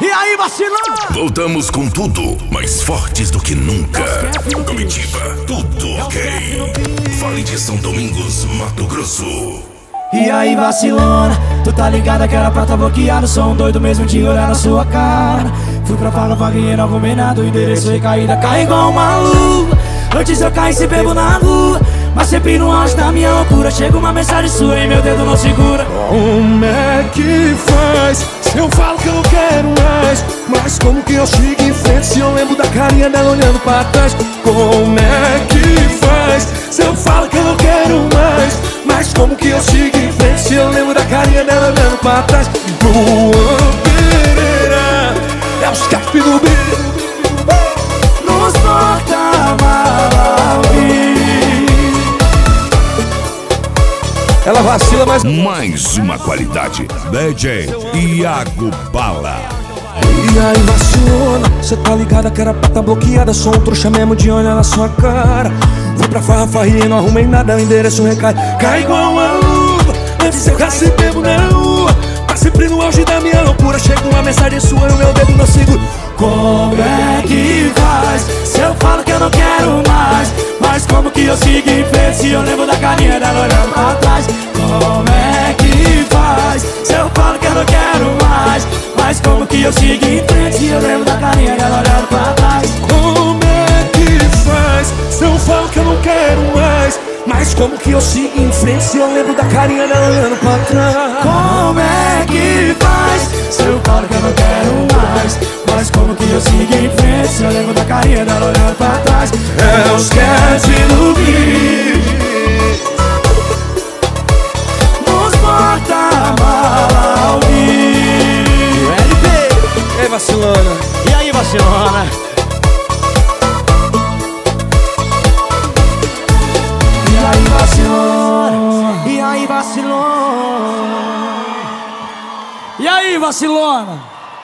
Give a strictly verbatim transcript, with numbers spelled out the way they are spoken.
E aí, vacilão? Voltamos com tudo, mais fortes do que nunca. Comitiva, tudo ok. Vale de São Domingos, Mato Grosso. E aí, vacilona, tu tá ligada que era pra tá bloqueado. Sou um doido mesmo de olhar na sua cara. Fui pra faga, paguei, não arrumei nada. O endereço recaída, cai igual um maluco. Antes eu caí se bebo na rua, mas sempre no auge da minha loucura. Chega uma mensagem sua e meu dedo não segura. Como é que faz? Se eu falo que eu não quero mais, mas como que eu sigo em frente se eu lembro da carinha dela olhando pra trás? Como é que faz? Se eu falo que eu não quero mais, mas como que eu sigo em frente se eu lembro da carinha dela olhando pra trás? Luan Pereira é os cap do bico. Nos porta-malas. Ela vacila, mas... Mais uma qualidade, D J Iago Bala. E aí, vacilona, cê tá ligada que era pra tá bloqueada. Sou um trouxa mesmo de olhar na sua cara. Fui pra farra, farria, não arrumei nada. O endereço recai, cai igual uma luva. Antes eu casi bebo na rua, tá sempre no auge da minha loucura. Chega uma mensagem sua e o meu dedo não segura. Como é que faz? Se eu falo que eu não quero mais, mas como que eu sigo em frente se eu lembro da carinha dela olhando pra trás? Como é que faz? Se eu falo que eu não quero mais, mas como que eu sigo em frente se eu lembro da carinha dela olhando pra trás? Como é que faz? Se eu falo que eu não quero mais, mas como que eu sigo em frente se eu lembro da carinha dela olhando pra trás? Como é que faz? Se eu falo que eu não quero mais, mas como que eu sigo em frente se eu lembro da carinha dela olhando pra trás? É os cats do Gui. Nos porta-malas. L P. E aí, vacilona? E aí, vacilona? E aí, vacilona? E aí, vacilona? E aí, vacilona?